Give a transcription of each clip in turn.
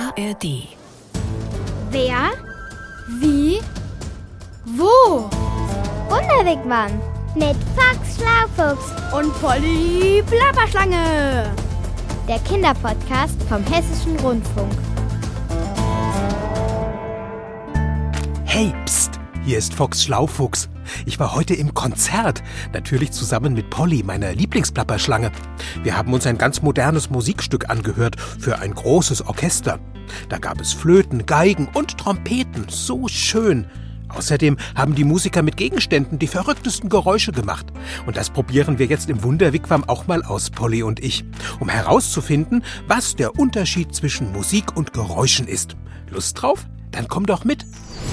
ARD. Wer? Wie? Wo? Wunderwigwam mit Fox Schlaufuchs und Polly Plapperschlange. Der Kinderpodcast vom Hessischen Rundfunk. Hey, pst, hier ist Fox Schlaufuchs. Ich war heute im Konzert, natürlich zusammen mit Polly, meiner Lieblingsplapperschlange. Wir haben uns ein ganz modernes Musikstück angehört für ein großes Orchester. Da gab es Flöten, Geigen und Trompeten, so schön. Außerdem haben die Musiker mit Gegenständen die verrücktesten Geräusche gemacht. Und das probieren wir jetzt im Wunderwigwam auch mal aus, Polly und ich, um herauszufinden, was der Unterschied zwischen Musik und Geräuschen ist. Lust drauf? Dann komm doch mit.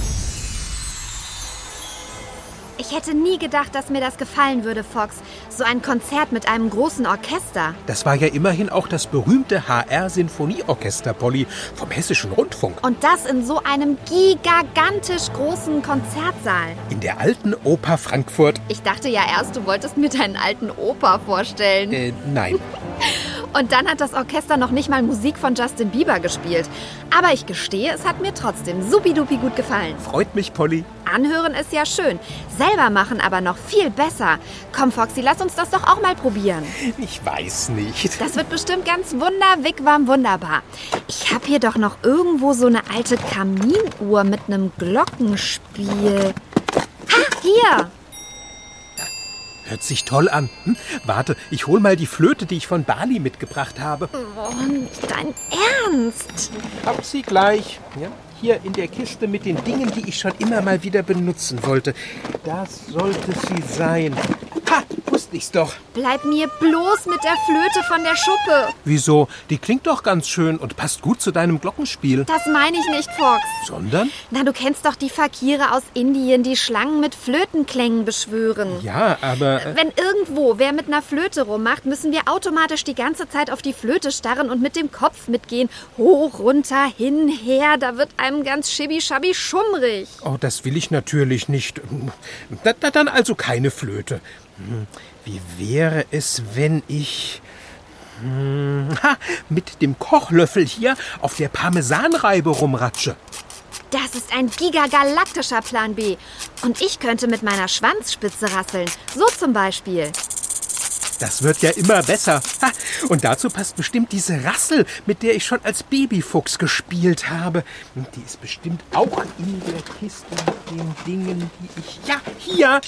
Ich hätte nie gedacht, dass mir das gefallen würde, Fox. So ein Konzert mit einem großen Orchester. Das war ja immerhin auch das berühmte HR-Sinfonieorchester, Polly, vom Hessischen Rundfunk. Und das in so einem gigantisch großen Konzertsaal. In der Alten Oper Frankfurt. Ich dachte ja erst, du wolltest mir deinen alten Opa vorstellen. Nein. Und dann hat das Orchester noch nicht mal Musik von Justin Bieber gespielt. Aber ich gestehe, es hat mir trotzdem supidupi gut gefallen. Freut mich, Polly. Anhören ist ja schön. Selber machen aber noch viel besser. Komm, Foxy, lass uns das doch auch mal probieren. Ich weiß nicht. Das wird bestimmt ganz wunderbar. Ich habe hier doch noch irgendwo so eine alte Kaminuhr mit einem Glockenspiel. Ha, hier! Hört sich toll an. Warte, ich hol mal die Flöte, die ich von Bali mitgebracht habe. Oh, nicht dein Ernst? Hab sie gleich. Ja, hier in der Kiste mit den Dingen, die ich schon immer mal wieder benutzen wollte. Das sollte sie sein. Ha, wusste ich's doch. Bleib mir bloß mit der Flöte von der Schuppe. Wieso? Die klingt doch ganz schön und passt gut zu deinem Glockenspiel. Das meine ich nicht, Fox. Sondern? Na, du kennst doch die Fakire aus Indien, die Schlangen mit Flötenklängen beschwören. Ja, aber... Wenn irgendwo wer mit einer Flöte rummacht, müssen wir automatisch die ganze Zeit auf die Flöte starren und mit dem Kopf mitgehen. Hoch, runter, hin, her, da wird einem ganz schibbi-schabbi schummrig. Oh, das will ich natürlich nicht. Dann also keine Flöte. Wie wäre es, wenn ich mit dem Kochlöffel hier auf der Parmesanreibe rumratsche? Das ist ein gigagalaktischer Plan B. Und ich könnte mit meiner Schwanzspitze rasseln. So zum Beispiel. Das wird ja immer besser. Ha, und dazu passt bestimmt diese Rassel, mit der ich schon als Babyfuchs gespielt habe. Die ist bestimmt auch in der Kiste mit den Dingen, die ich... Ja, hier!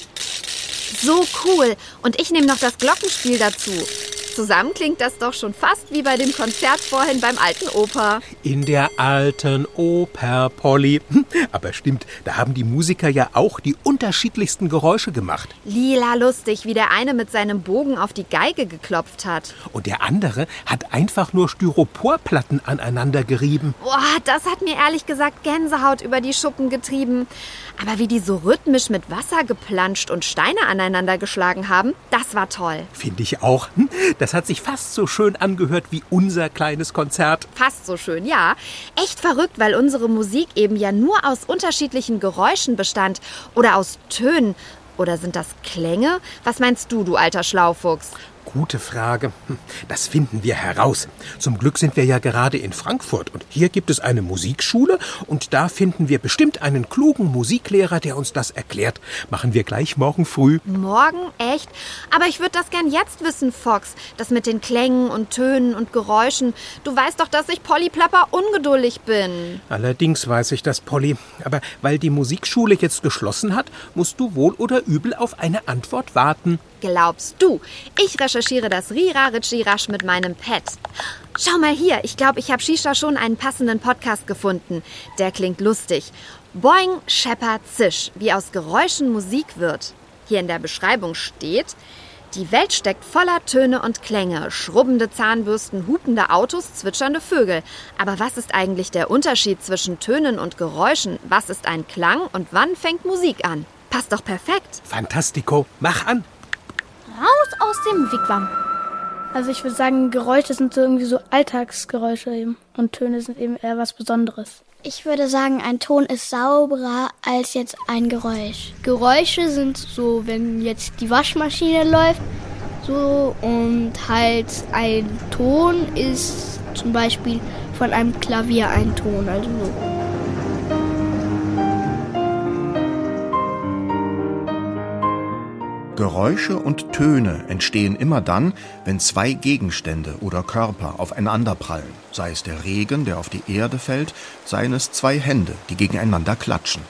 So cool. Und ich nehme noch das Glockenspiel dazu. Zusammen klingt das doch schon fast wie bei dem Konzert vorhin beim Alten Oper. In der Alten Oper, Polly. Aber stimmt, da haben die Musiker ja auch die unterschiedlichsten Geräusche gemacht. Lila lustig, wie der eine mit seinem Bogen auf die Geige geklopft hat. Und der andere hat einfach nur Styroporplatten aneinander gerieben. Boah, das hat mir ehrlich gesagt Gänsehaut über die Schuppen getrieben. Aber wie die so rhythmisch mit Wasser geplanscht und Steine aneinander geschlagen haben, das war toll. Finde ich auch. Das hat sich fast so schön angehört wie unser kleines Konzert. Fast so schön, ja. Echt verrückt, weil unsere Musik eben ja nur aus unterschiedlichen Geräuschen bestand. Oder aus Tönen. Oder sind das Klänge? Was meinst du alter Schlaufuchs? Gute Frage. Das finden wir heraus. Zum Glück sind wir ja gerade in Frankfurt und hier gibt es eine Musikschule und da finden wir bestimmt einen klugen Musiklehrer, der uns das erklärt. Machen wir gleich morgen früh. Morgen? Echt? Aber ich würde das gern jetzt wissen, Fox. Das mit den Klängen und Tönen und Geräuschen. Du weißt doch, dass ich Polly Plapper ungeduldig bin. Allerdings weiß ich das, Polly. Aber weil die Musikschule jetzt geschlossen hat, musst du wohl oder übel auf eine Antwort warten. Glaubst du? Ich recherchiere das Rira-Ritschirasch mit meinem Pad. Schau mal hier, ich glaube, ich habe Shisha schon einen passenden Podcast gefunden. Der klingt lustig. Boing, Schepper, Zisch, wie aus Geräuschen Musik wird. Hier in der Beschreibung steht: Die Welt steckt voller Töne und Klänge, schrubbende Zahnbürsten, hupende Autos, zwitschernde Vögel. Aber was ist eigentlich der Unterschied zwischen Tönen und Geräuschen? Was ist ein Klang und wann fängt Musik an? Passt doch perfekt. Fantastico, mach an. Raus aus dem Wigwam. Also ich würde sagen, Geräusche sind so irgendwie so Alltagsgeräusche eben. Und Töne sind eben eher was Besonderes. Ich würde sagen, ein Ton ist sauberer als jetzt ein Geräusch. Geräusche sind so, wenn jetzt die Waschmaschine läuft, So, und halt ein Ton ist zum Beispiel von einem Klavier ein Ton, also so. Geräusche und Töne entstehen immer dann, wenn zwei Gegenstände oder Körper aufeinanderprallen. Sei es der Regen, der auf die Erde fällt, seien es zwei Hände, die gegeneinander klatschen.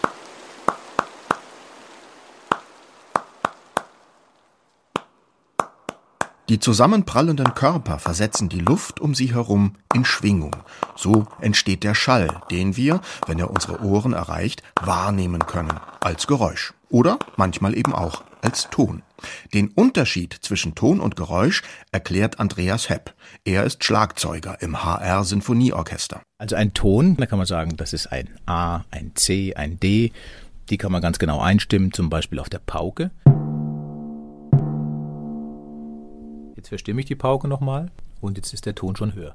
Die zusammenprallenden Körper versetzen die Luft um sie herum in Schwingung. So entsteht der Schall, den wir, wenn er unsere Ohren erreicht, wahrnehmen können als Geräusch oder manchmal eben auch als Ton. Den Unterschied zwischen Ton und Geräusch erklärt Andreas Hepp. Er ist Schlagzeuger im HR Sinfonieorchester. Also ein Ton, da kann man sagen, das ist ein A, ein C, ein D. Die kann man ganz genau einstimmen, zum Beispiel auf der Pauke. Jetzt verstimme ich die Pauke nochmal und jetzt ist der Ton schon höher.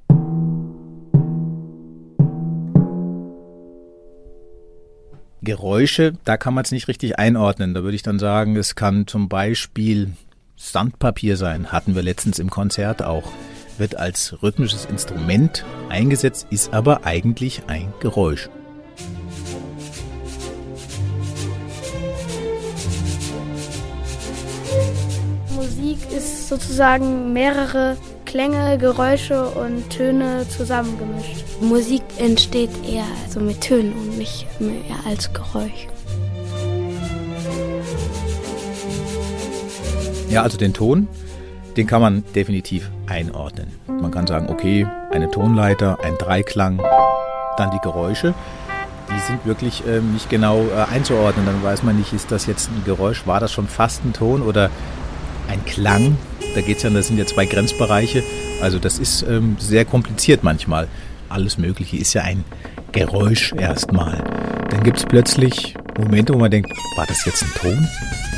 Geräusche, da kann man es nicht richtig einordnen. Da würde ich dann sagen, es kann zum Beispiel Sandpapier sein. Hatten wir letztens im Konzert auch. Wird als rhythmisches Instrument eingesetzt, ist aber eigentlich ein Geräusch. Musik ist sozusagen mehrere Klänge, Geräusche und Töne zusammengemischt. Musik entsteht eher so mit Tönen und nicht mehr als Geräusch. Ja, also den Ton, den kann man definitiv einordnen. Man kann sagen, okay, eine Tonleiter, ein Dreiklang, dann die Geräusche. Die sind wirklich nicht genau einzuordnen. Dann weiß man nicht, ist das jetzt ein Geräusch, war das schon fast ein Ton oder ein Klang? Da geht's ja, das sind ja zwei Grenzbereiche. Also das ist sehr kompliziert manchmal. Alles Mögliche ist ja ein Geräusch erstmal. Dann gibt's plötzlich Momente, wo man denkt, war das jetzt ein Ton?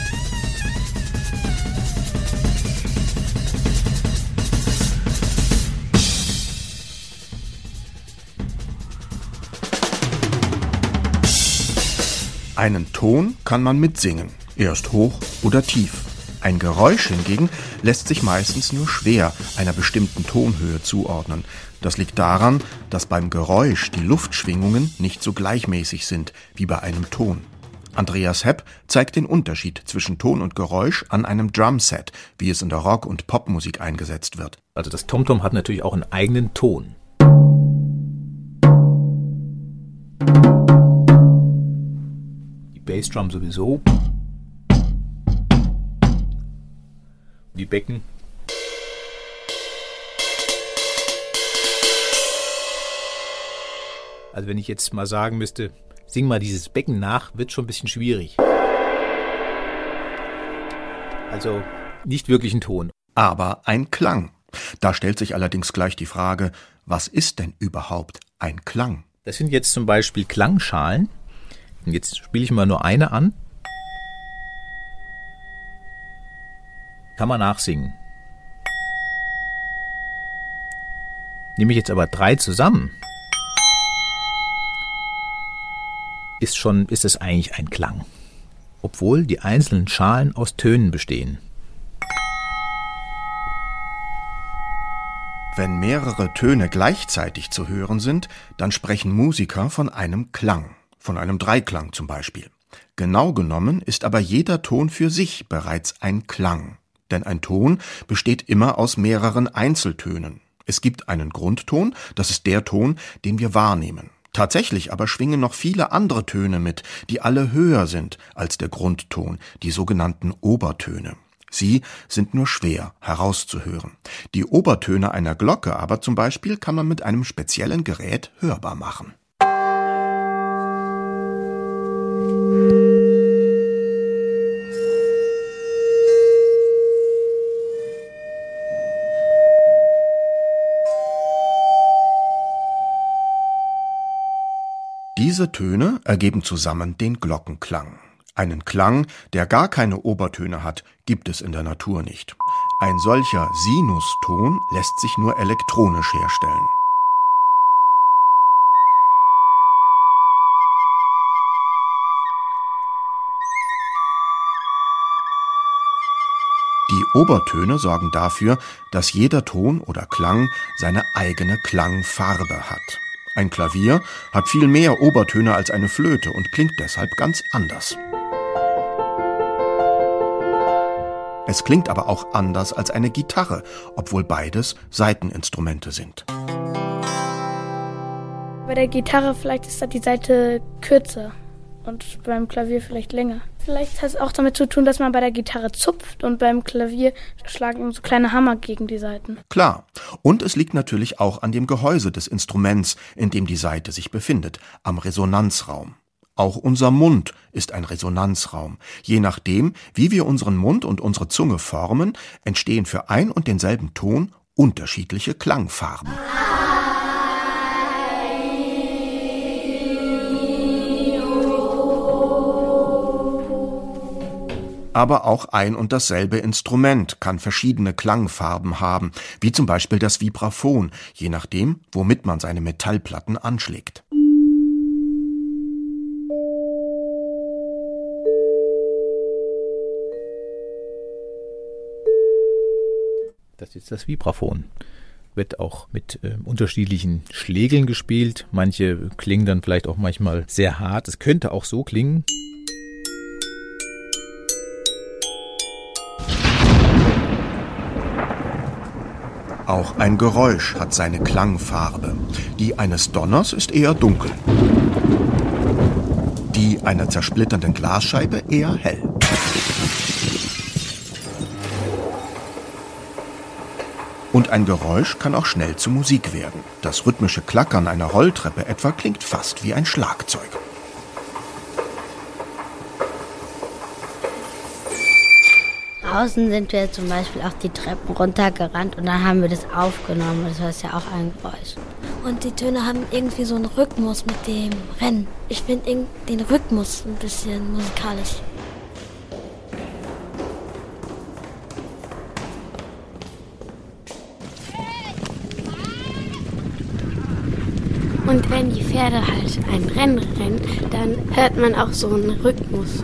Einen Ton kann man mitsingen, erst hoch oder tief. Ein Geräusch hingegen lässt sich meistens nur schwer einer bestimmten Tonhöhe zuordnen. Das liegt daran, dass beim Geräusch die Luftschwingungen nicht so gleichmäßig sind wie bei einem Ton. Andreas Hepp zeigt den Unterschied zwischen Ton und Geräusch an einem Drumset, wie es in der Rock- und Popmusik eingesetzt wird. Also das Tomtom hat natürlich auch einen eigenen Ton. Die Bassdrum sowieso. Die Becken. Also wenn ich jetzt mal sagen müsste, sing mal dieses Becken nach, wird schon ein bisschen schwierig. Also nicht wirklich ein Ton. Aber ein Klang. Da stellt sich allerdings gleich die Frage, was ist denn überhaupt ein Klang? Das sind jetzt zum Beispiel Klangschalen. Und jetzt spiele ich mal nur eine an. Kann man nachsingen. Nehme ich jetzt aber 3 zusammen, ist es eigentlich ein Klang. Obwohl die einzelnen Schalen aus Tönen bestehen. Wenn mehrere Töne gleichzeitig zu hören sind, dann sprechen Musiker von einem Klang, von einem Dreiklang zum Beispiel. Genau genommen ist aber jeder Ton für sich bereits ein Klang. Denn ein Ton besteht immer aus mehreren Einzeltönen. Es gibt einen Grundton, das ist der Ton, den wir wahrnehmen. Tatsächlich aber schwingen noch viele andere Töne mit, die alle höher sind als der Grundton, die sogenannten Obertöne. Sie sind nur schwer herauszuhören. Die Obertöne einer Glocke aber zum Beispiel kann man mit einem speziellen Gerät hörbar machen. Diese Töne ergeben zusammen den Glockenklang. Einen Klang, der gar keine Obertöne hat, gibt es in der Natur nicht. Ein solcher Sinuston lässt sich nur elektronisch herstellen. Die Obertöne sorgen dafür, dass jeder Ton oder Klang seine eigene Klangfarbe hat. Ein Klavier hat viel mehr Obertöne als eine Flöte und klingt deshalb ganz anders. Es klingt aber auch anders als eine Gitarre, obwohl beides Saiteninstrumente sind. Bei der Gitarre vielleicht ist da die Saite kürzer und beim Klavier vielleicht länger. Vielleicht hat es auch damit zu tun, dass man bei der Gitarre zupft und beim Klavier schlagen eben so kleine Hammer gegen die Saiten. Klar. Und es liegt natürlich auch an dem Gehäuse des Instruments, in dem die Saite sich befindet, am Resonanzraum. Auch unser Mund ist ein Resonanzraum. Je nachdem, wie wir unseren Mund und unsere Zunge formen, entstehen für ein und denselben Ton unterschiedliche Klangfarben. Aber auch ein und dasselbe Instrument kann verschiedene Klangfarben haben, wie zum Beispiel das Vibraphon, je nachdem, womit man seine Metallplatten anschlägt. Das ist das Vibraphon. Wird auch mit unterschiedlichen Schlägeln gespielt. Manche klingen dann vielleicht auch manchmal sehr hart. Es könnte auch so klingen. Auch ein Geräusch hat seine Klangfarbe. Die eines Donners ist eher dunkel. Die einer zersplitternden Glasscheibe eher hell. Und ein Geräusch kann auch schnell zu Musik werden. Das rhythmische Klackern einer Rolltreppe etwa klingt fast wie ein Schlagzeug. Draußen sind wir zum Beispiel auch die Treppen runtergerannt und dann haben wir das aufgenommen. Das war ja auch ein Geräusch. Und die Töne haben irgendwie so einen Rhythmus mit dem Rennen. Ich finde den Rhythmus ein bisschen musikalisch. Und wenn die Pferde halt ein Rennen rennen, dann hört man auch so einen Rhythmus.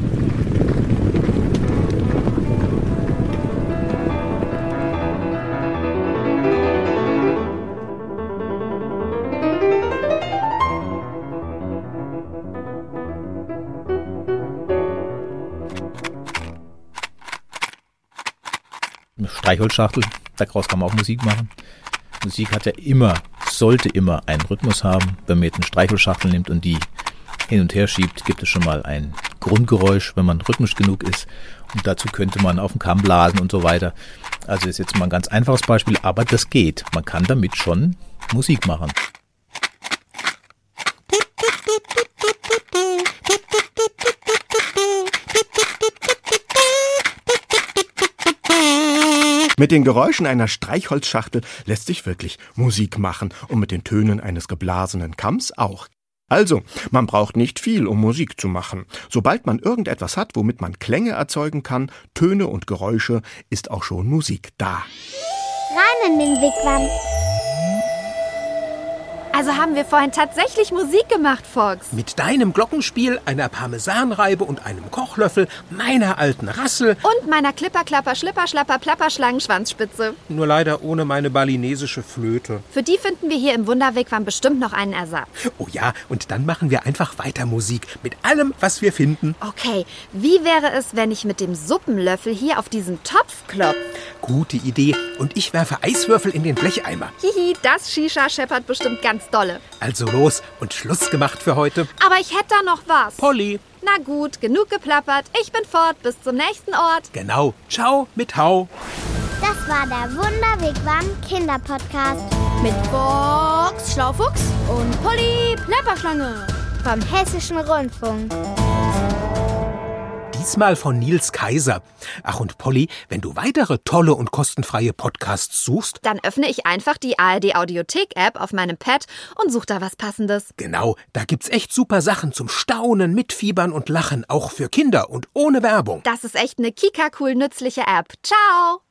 Streichholzschachtel, daraus kann man auch Musik machen. Musik hat ja sollte immer einen Rhythmus haben. Wenn man jetzt eine Streichholzschachtel nimmt und die hin und her schiebt, gibt es schon mal ein Grundgeräusch, wenn man rhythmisch genug ist. Und dazu könnte man auf den Kamm blasen und so weiter. Also ist jetzt mal ein ganz einfaches Beispiel, aber das geht. Man kann damit schon Musik machen. Mit den Geräuschen einer Streichholzschachtel lässt sich wirklich Musik machen und mit den Tönen eines geblasenen Kamms auch. Also, man braucht nicht viel, um Musik zu machen. Sobald man irgendetwas hat, womit man Klänge erzeugen kann, Töne und Geräusche, ist auch schon Musik da. Rein in den Wigwam. Also haben wir vorhin tatsächlich Musik gemacht, Fox. Mit deinem Glockenspiel, einer Parmesanreibe und einem Kochlöffel, meiner alten Rassel und meiner Klipper-Klapper, Schlipper-Schlapper, Plapper-Schlangenschwanzspitze. Nur leider ohne meine balinesische Flöte. Für die finden wir hier im Wunderwigwam bestimmt noch einen Ersatz. Oh ja, und dann machen wir einfach weiter Musik mit allem, was wir finden. Okay, wie wäre es, wenn ich mit dem Suppenlöffel hier auf diesen Topf klopfe? Gute Idee. Und ich werfe Eiswürfel in den Blecheimer. Hihi, das Shisha scheppert bestimmt ganz dolle. Also los und Schluss gemacht für heute. Aber ich hätte da noch was. Polly. Na gut, genug geplappert. Ich bin fort. Bis zum nächsten Ort. Genau. Ciao mit Hau. Das war der Wunderwigwam Kinderpodcast. Mit Fox Schlaufuchs und Polly Plapperschlange. Vom Hessischen Rundfunk. Diesmal von Nils Kaiser. Ach und Polly, wenn du weitere tolle und kostenfreie Podcasts suchst, dann öffne ich einfach die ARD-Audiothek-App auf meinem Pad und suche da was Passendes. Genau, da gibt's echt super Sachen zum Staunen, Mitfiebern und Lachen, auch für Kinder und ohne Werbung. Das ist echt eine kika-cool nützliche App. Ciao!